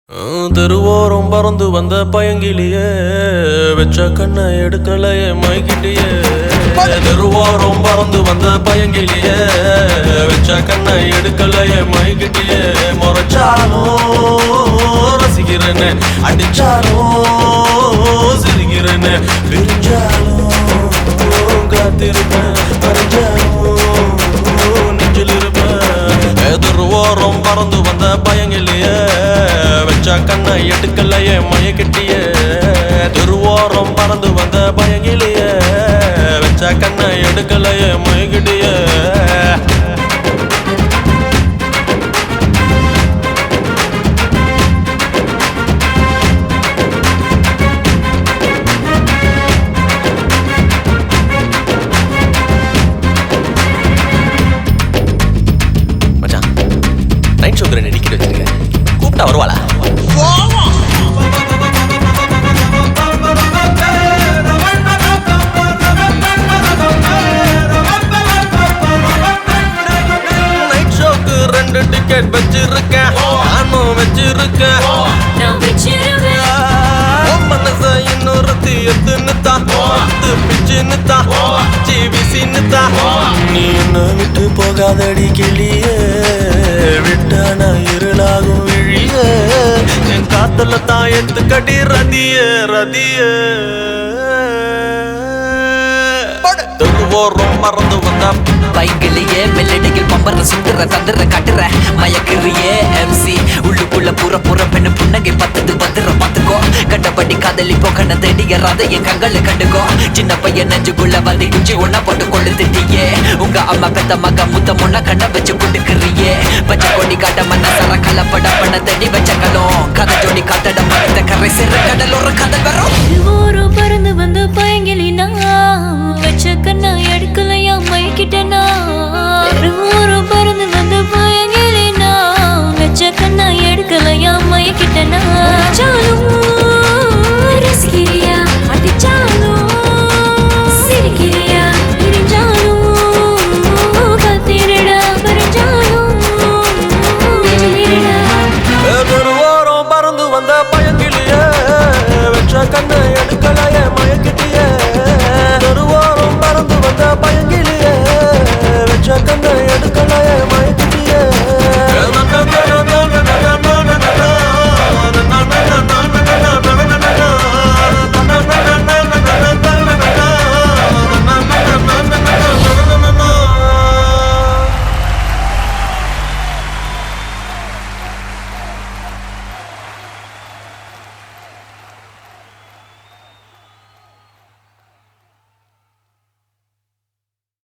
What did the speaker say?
தெருவோரம் பறந்து வந்த பயங்கிலியே வெச்ச கண்ணை எடுக்கலையே மைகிட்டியே. தெருவோரம் பறந்து வந்த பயங்கிலியே வெச்ச கண்ணை எடுக்கலையே மைகிட்டியே. முறைச்சாலும் ரசிக்கிறேன்னு, அடிச்சாலும் சிரிக்கிறேன்னு, பிரிஞ்சாலும் காத்திருப்பேன், மறைஞ்சாலும் நெஞ்சில் இருப்பேன். தெருவோரம் பறந்து வந்த பயங்கிலியே வெச்ச கண்ணை எடுக்கலையே மயக்கிட்டியே. திருவோரம் பறந்து வந்த பயங்கிலியே வெச்ச கண்ணை எடுக்கலையே மயக்கிட்டியே. மச்சான், நைட் ஷோக்கு ரெண்டு டிக்கெட் வச்சிருக்கேன், கூப்பிட்டா வருவாளா? நைட் ஷோக்கு ரெண்டு டிக்கெட் வச்சிருக்கேன், நானும் வச்சிருக்கேன். மனச இன்னொருத்தி எத்துன்னு தான், பிச்சுன்னு தான், ஜிவிசின்னு தான். நீ என்ன விட்டு போகாதடி கிளியே, விட்டான இருளாகும் விழியே. என் காத்துல தான் எத்துக்கடி ரதியே ரதியே. தெருவோரம் மறந்து வந்த பைக்கிலேயே மெல்லடியில் பம்பர சுத்துற தந்துற கட்டுற மயக்கிறியே MC. உள்ளுக்குள்ள புற பெண்ணு புன்னகை பத்தது பத்திர பாத்துக்கோ. கண்டபடி காதலிப்போ கண்ண தேடியறாத என் கண்களை கண்டுக்கோ. சின்ன பையன் நெஞ்சுக்குள்ள வந்து குச்சி ஒன்னா போட்டு கொண்டு திட்டியே. உங்க அம்மா பெத்த மக முத்தம் ஒன்னா கண்ண வச்சு குடுக்குறியே. பச்சை கொடி காட்ட மனசர கலப்பட பண்ண தேடி வச்ச கலம். கதை ஜோடி காத்தட மரத்த கரை சிற கடல் ஒரு கதை வரும். பறந்து வந்து பயங்கிலி